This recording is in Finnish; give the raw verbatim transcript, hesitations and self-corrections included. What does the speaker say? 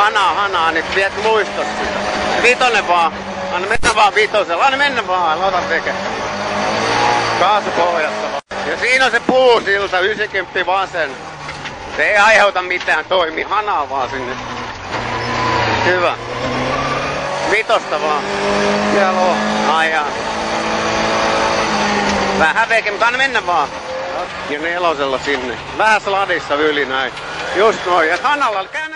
Hanaa, hanaa, niin viet muistos sitä. Vitonen vaan. Anna mennä vaan vitosella. Anna mennä vaan. Ota tekee. Kaasu pohjassa vaan. Ja siinä on se puusilta, yhdeksänkymmentä vasen. Se ei aiheuta mitään, toimi. Hanaa vaan sinne. Hyvä. Vitosta vaan. Siellä on. Ai jaa. Vähän veke, mutta anna mennä vaan. Ja nelosella sinne. Vähän sladissa yli näin. Just noin. Ja hanalla käy